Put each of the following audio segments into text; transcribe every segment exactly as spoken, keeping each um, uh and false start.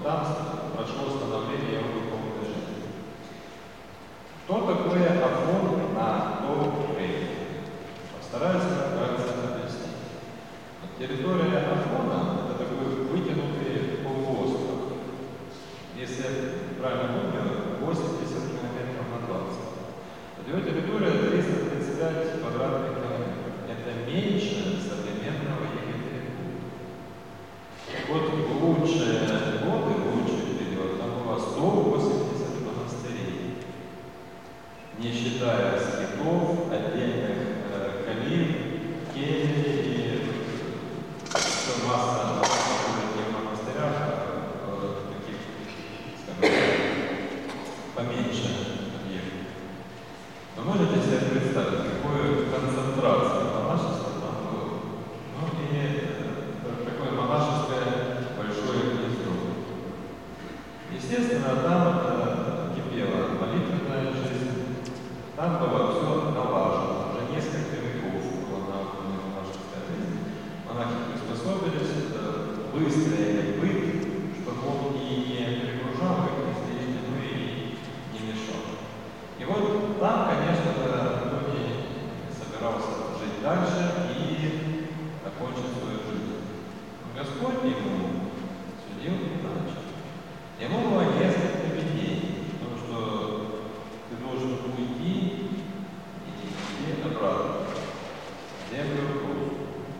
там прошло становление его духовной жизни. Что такое Афон на то время? Постараюсь вкратце объяснить. Территория Афона — это такой вытянутый полуостров. Если я правильно помню, восемьдесят километров на двадцать. Вот его территория триста тридцать пять квадратных километров. Это меньше современного Екатеринбурга. Вот в лучшие годы, в лучший период, там было сто восемьдесят монастырей. Не считая скитов, отдельных э, калин, кельи и еще масса в монастырях, э, таких, скажем, поменьше объектов. Вы можете себе представить, какую концентрацию монашества там было? Ну и э, такое монашеское большое гнездо. Естественно, там э, кипела молитвенная жизнь, там было все налажено, уже несколько веков была налажена монашеская жизнь. Монахи приспособились, э, выстроили быт, чтобы он и не перегружал их излишне, но и не мешал. И вот там, конечно, Антоний собирался жить дальше и окончить свою жизнь. Но Господь ему судил иначе. Ему было несколько видений, потому что ты должен уйти и идти обратно, в землю Божию.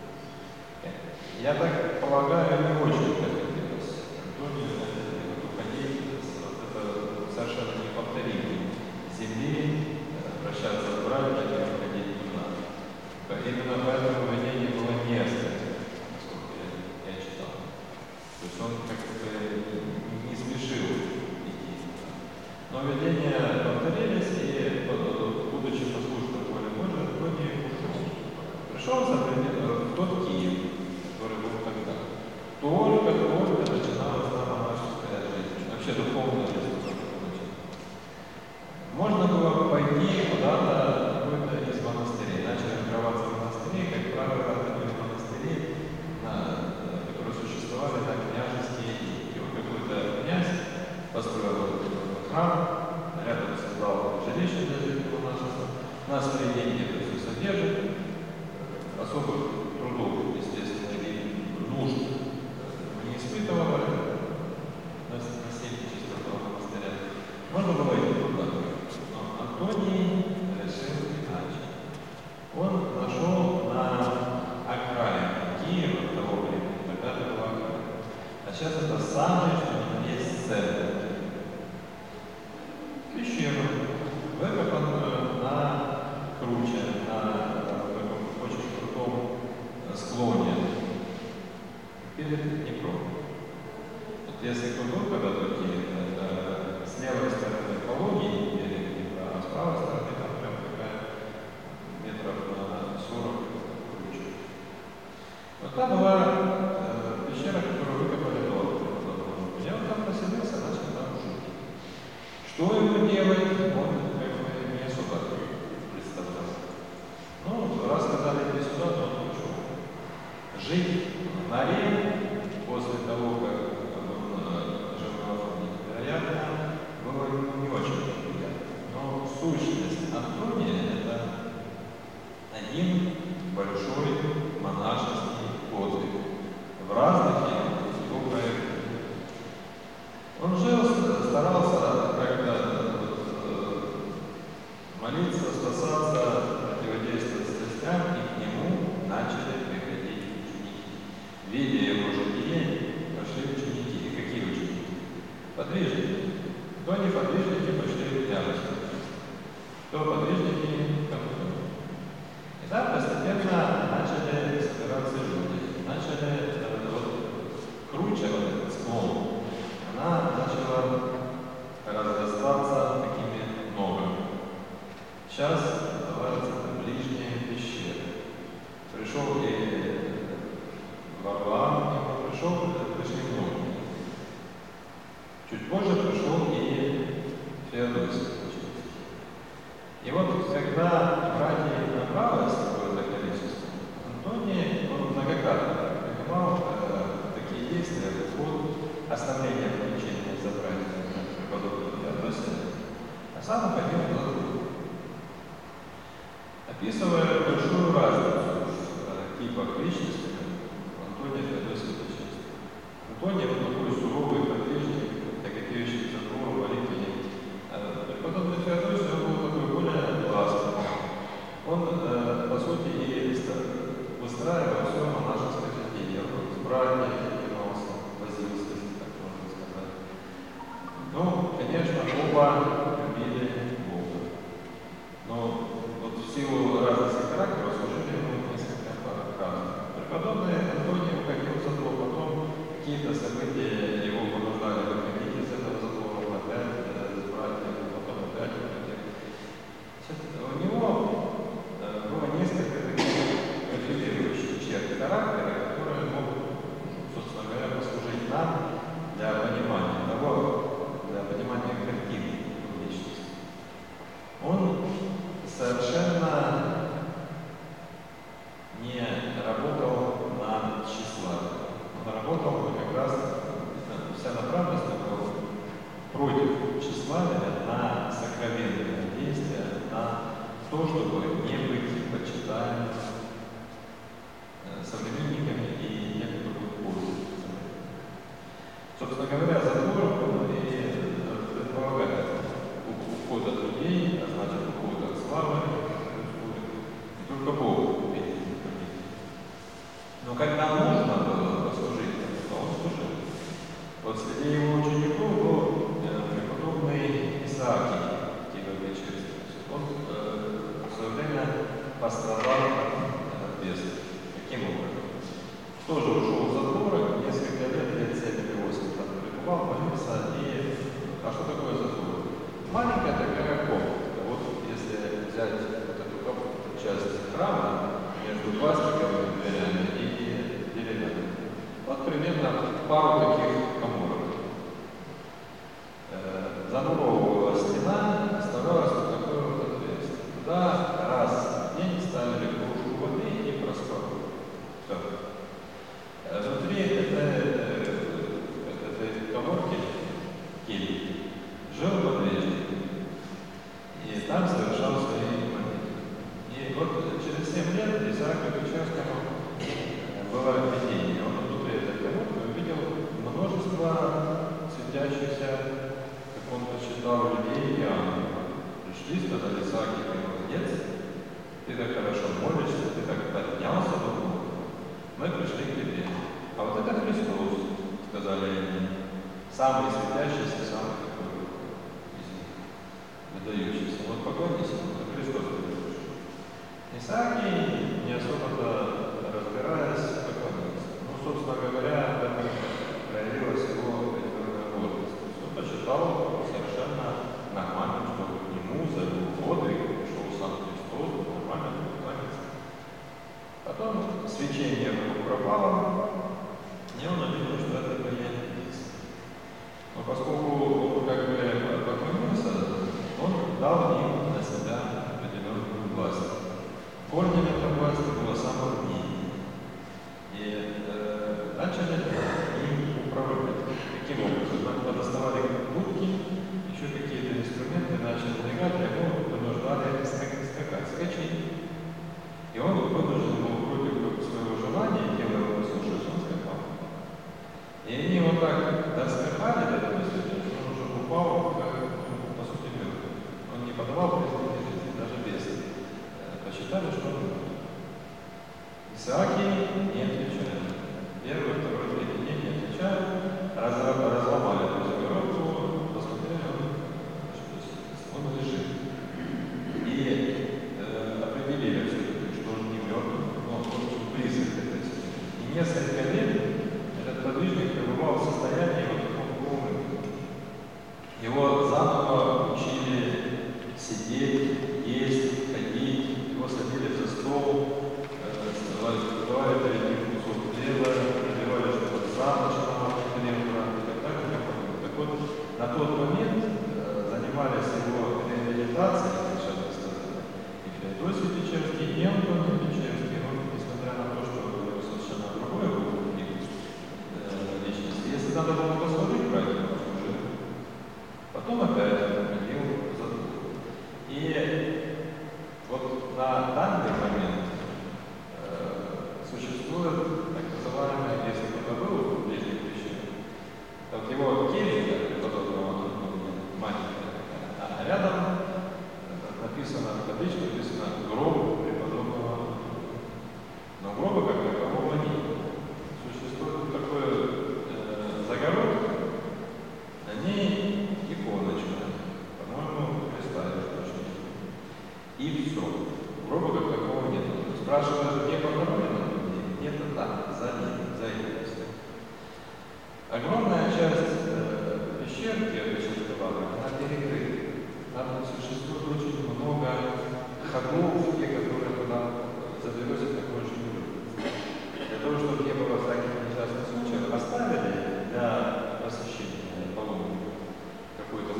Я так полагаю, не очень хотелось Антонию уходить, вот это совершенно неповторимой земли, прощаться с братьями и уходить туда. Именно поэтому видение было несколько, насколько я, я читал. То есть он как-то не спешил идти. Но видения повторились, и, будучи послушным воле Божией, Антоний ушел. Пришел в тот Киев, который был тогда. Только-только начиналась там монашеская жизнь. Вообще духовная жизнь только началась. Можно было пойти куда-то, какой-то из монастырей. Начали открываться монастыри, как правило, это были монастыри, на, которые существовали на княжеские деньги. Вот какой-то князь построил храм, рядом создал жилище для жителей монашества. Нас при деньги это все содержит. Особых трудов, естественно, и нужд не испытывала насильничество этого монастыря. Можно было идти туда. Но Антоний решил иначе. Он нашел на окраине Киева того времени, тогда это была окраина. А сейчас это самое, что ни на есть центр. Пещеру, выкопанную на круче, на склоне перед Днепром. Вот если кто был когда-то Киев, это с левой стороны Пологий перед Днепра, а с правой стороны там прям такая метров на сорок круче. Вот там была э, пещера, которую выкопали до этого. Я вот там поселился, начал там жить. Что ему делать, он как бы не особо представлял. Ну, раз сказали иди сюда, то он ушел. Жить в норе после того, как он жил в Афоне, вероятно, было не очень приятно. Но сущность Антония — это один большой монашеский подвиг в разных его проектах. Он жил, старался как-то молиться, спасаться, противодействовать страстям, и к нему начали приходить ученики. Видя его житие, пошли ученики. И какие ученики? Подвижники. Кто не подвижники, пошли в княжество. Кто подвижники, кому то. И так постепенно начали собираться люди. Начали, вот, круче вот этот склон, она начала разрастаться такими ногами. Сейчас называется ближняя пещера. Пришел и Варлам, пришел, пришли многие. Чуть позже пришел и Феодосий. И вот когда братья набралось какое-то количество, Антоний, он многократно принимал э, такие действия, вот, сам уходил в затвор. Описывая большую разницу в типах личности, Антоний Феодосий Чистый. Антоний был такой суровый подвижник, тяготеющий к затвору, молитвенник. Преподобный Феодосий он был такой более ласковый. Он, по сути, и выстраивал все монашеское житие. Он с братьями занимался, возился, так можно сказать. Ну, конечно, оба любили Бога. Но вот в силу разности характера служили ему несколько по-разному. Преподобный Антоний уходил в затвор, потом какие-то события его понуждали выходить из этого затвора, опять с братьями, потом опять уходил. У него было несколько таких конфликтующих черт характера, которые могут, собственно говоря, послужить нам для понимания того, для понимания картины личности. Он совершенно не работал на тщеславие. Он работал как раз, вся направленность была против тщеславия, на сокровенное действие, на то, чтобы не быть почитаемым современниками и теми, кто будет пользоваться. Собственно говоря, затвор он и предполагает уход от людей, а значит уход от славы, и только Богу видеть. Но когда нужно было послужить, то он служил. Вот среди его учеников был преподобный Исаакий Тихо-Печерский. Он э, в свое время пострадал от беса. Каким образом? Тоже ушел в затвор, несколько лет, лет семь или восемь там пребывал, молился. И а что такое затвор? Маленькая такая комната. Вот если взять вот эту часть храма между пластиковыми дверями и деревянными, вот примерно пару таких коморок. Э, замуровывала стена, оставалось вот такое вот отверстие. Туда раз в день ставили кружку воды и проспали. Все. Внутри этой, этой коморки кельи жил подвижник. И там совершал свои молитвы. И вот через семь лет Исааку Печерскому было видение. Он внутри этой коморки увидел множество светящихся, как он посчитал, людей и ангелов. Пришли, сказали: Исаак, ты молодец, ты так хорошо молишься, ты так поднялся до Бога. Мы пришли к тебе. А вот это Христос, сказали они, самый светящийся, самый такой из них, выдающийся. Вот поклонись ему, это Христос. Исааки, не особо-то разбираясь, поклонился. Ну, собственно говоря, в этом проявилась его определенная гордость. Он почитал совершенно нормально, что к нему за его подвиг пришел сам Христос, нормально поклонился. Потом свечение пропало, и он увидел, что это были лица. Но поскольку он как бы поклонился, он дал им на себя определенную власть. Корнем этой власти было самовнение. И э, начали им управлять. Каким образом? Нам подоставали будки, еще какие-то инструменты, начали двигать, его вынуждали скакать, скачать. И он вынужден был против своего желания, делая его слушать, он скакал. И они вот так доскакали до этого света, что он уже упал, как, ну, по сути, мертвый. Он не подавал признаки жизни, даже бесы посчитали, что он мертв. Исааки не отвечают. Первый, второй, третий день не отвечают, разломали эту загородку, посмотрели, он, он лежит. И э, определили все-таки, что он не мертв, но он очень близок к этой стене. И несколько лет этот подвижник пребывал в состоянии вот такого полного. Его заново учили сидеть, есть, ходить, его садили за стол, давали перед ним кусок хлеба, наливали что-то за ночь, хлеба и так далее. Так вот, на тот момент э, занимались его реабилитацией, и Феодосий Печерский, и Антоний Печерский. Он, несмотря на то, что его совершенно другое было э, личность, если надо было послужить, правильно, он служил. Потом опять уходил в затвор.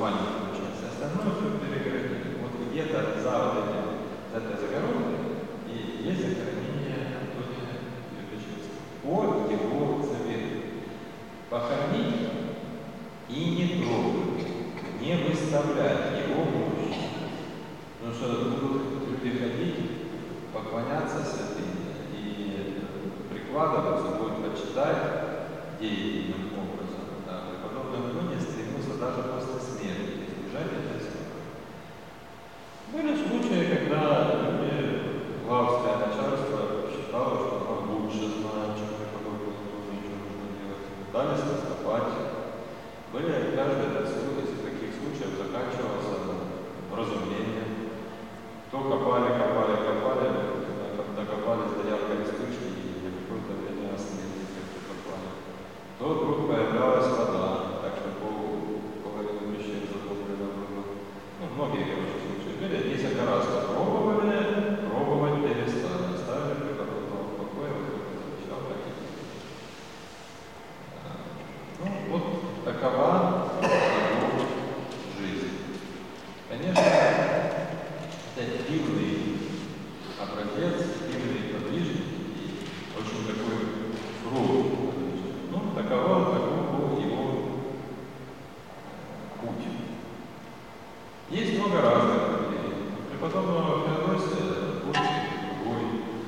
маленькую часть, остальное все перегородили. Вот где-то за вот этим, за этой загородкой и есть захоронение Антония Бердичевского. По его завету. Похоронить и не трогать, не выставлять его мощь. Потому что будут люди ходить, поклоняться святыне и прикладываться, будут почитать деятельным образом. Да. Подобно Антоний стремился даже после смерти избежать этой смерти. Были случаи, когда люди, главское начальство считало, что оно лучше знает, чем преподобный Антоний, что нужно делать. Пытались раскопать. Были, каждый из таких случаев заканчивался вразумлением. То копали, копали, копали, докопались до яркой вспышки и на какое-то время остановились, как-то копали. То вдруг появлялась вода, так что пол половины пещеры затоплено было. Ну, многие, короче, случаи были. Если раз пробовали, пробовать перестали. Ставили преподобного в покое, вот как завещал, так и ну, вот такова его жизнь. Конечно, это дивный образец, дивный подвижник и очень такой суровый подвижник. Ну, таково, таков был его путь. Есть много разных людей. Преподобного Феодосия очень другой.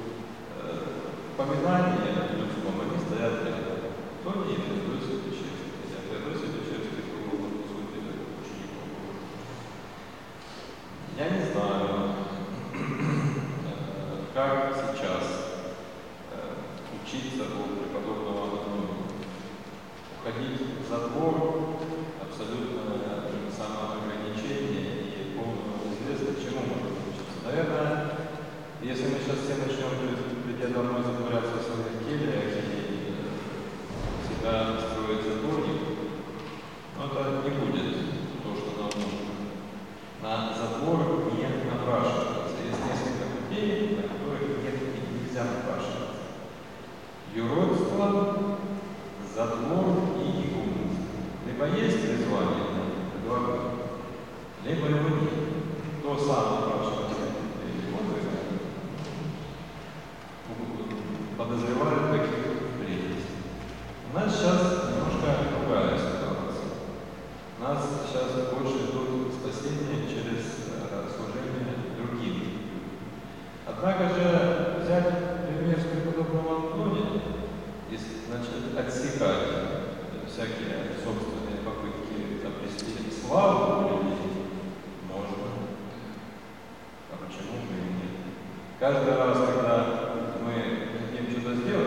Поминания людском, они стоят рядом. Кто не Феодосия Печерский, а Феодосия Печерский был, по сути, учеником. Я не знаю, как сейчас учиться у преподобного Антония. Уходить в затвор, абсолютно самоограничение и полную неизвестность, чему можно учиться. Наверное, если мы сейчас все начнем, придя домой, затворяться в своих кельях и себя строить затворник, но это не будет то, что нам нужно. На затвор не напрашиваться. Есть несколько путей, на которых нет, нельзя напрашиваться. Юродство, затвор и игуменство. Либо есть призвание на два года, либо его нет. Кто сам напрашивается, или он подозревает таких вредностей. У нас сейчас немножко другая ситуация. У нас сейчас больше идут спасения через э, служение другим. Однако же взять пример с преподобного Антония, если начать отсекать всякие собственные попытки обрести славу у людей, можно. А почему бы и нет? Каждый раз, когда мы хотим что-то сделать,